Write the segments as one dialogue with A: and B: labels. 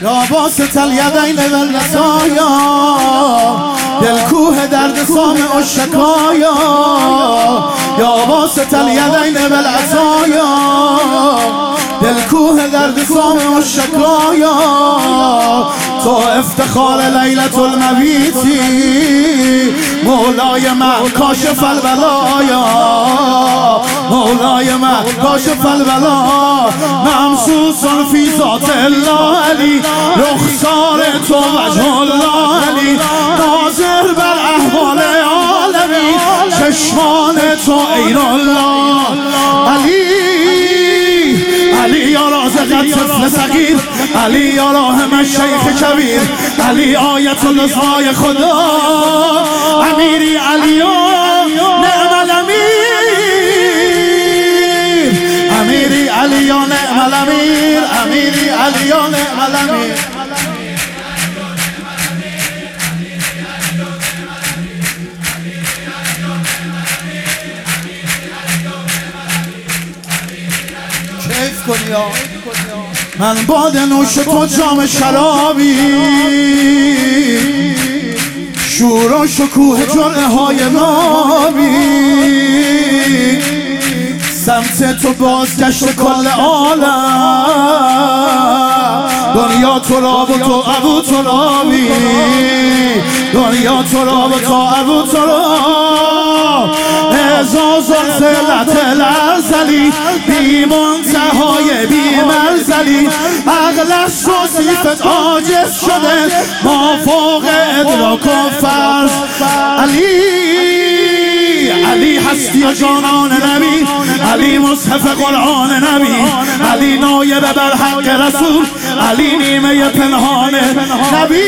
A: یا باسط الیدین والمسایا دل کوه درد سامع و شکایا یا باسط الیدین والعصایا دل کوه درد سامع و شکایا تو افتخار لیلت المبیتی مولای من کاشف البلایا مولای من کاشف البلا ممسوس فی ذات الله علی رخسار تو وجه الله علی ناظر بر احوال عالمی چشمان تو عین الله علی علی یا رازق طفل صغیر علی یا راحم شیخ کبیر علی آیت النزهای خدا امیری علی نعم الامیر امیری علی نعم الامیر امیری علی نعم الامیر کیف کنی من باد نوش تو جام شرابی شور و شکوه جرعه های نابی سمت تو بازگشت کل عالم دنیا تو را و تو ابو ترابی دنیا تو را و تو ابو تراب اعزاز الزلت الازلی بی منتهای بی مرزلی عقل صوصیفت عاجز شده ما فوق ادراک و فرض علی هستی و جانان نبی علی مصحف قرآن نبی علی نایب بر حق رسول علی نیمه پنهان نبی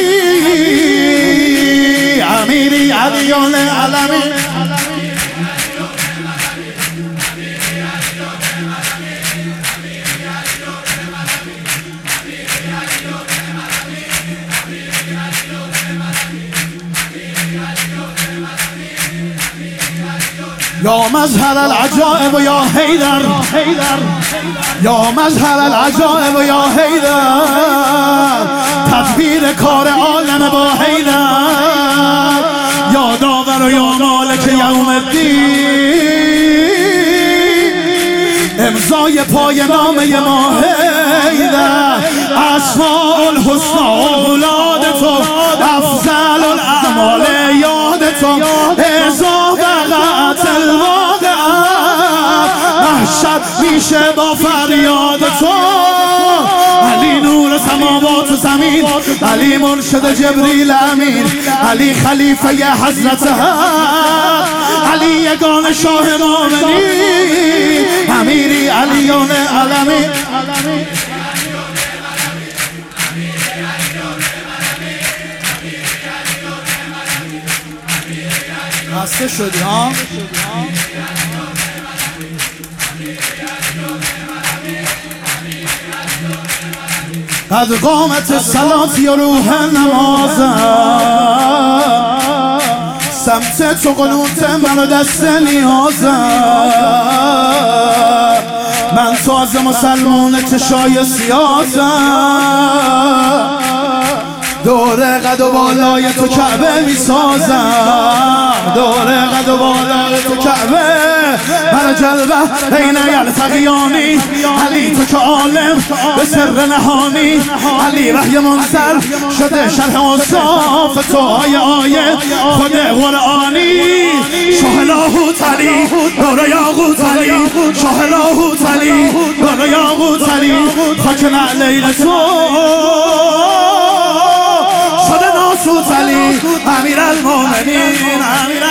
A: امیری علیان علمی یا مظهر العجائب یا حیدر یا مظهر العجائب یا حیدر تدبیر کار عالم با حیدر یا داور و یا مالک یوم الدین امضای پای نامه ما حیدر اسماء الحسنی اولاد تو افضل الاعمال یاد تو ازا وقعت الواقعات محشر میشه با فریاد تو علی نور سماوات و زمین علی مرشد جبریل امین علی خلیفه حضرت حق علی یگان شاه مومنین امیری علیان علمی خسته شدی ها؟ قد قامت الصلاة یا روح نمازم سمت تو قنوت منو دست نیازم من تازه مسلمون چشای سیازم دور قد و بالای تو کعبه میسازم دور قد و بالای تو کعبه من جلوه بین یلتقیانی علی تو که عالم به سر نهانی علی وحی منزل شده شرح اوصاف تو آیه خود قرآنی شاه لاهوت علی دور یاقوت علی شاه لاهوت علی دور یاقوت علی خاک نعلیل تو شده ناسوت علی امیر المومنین امیر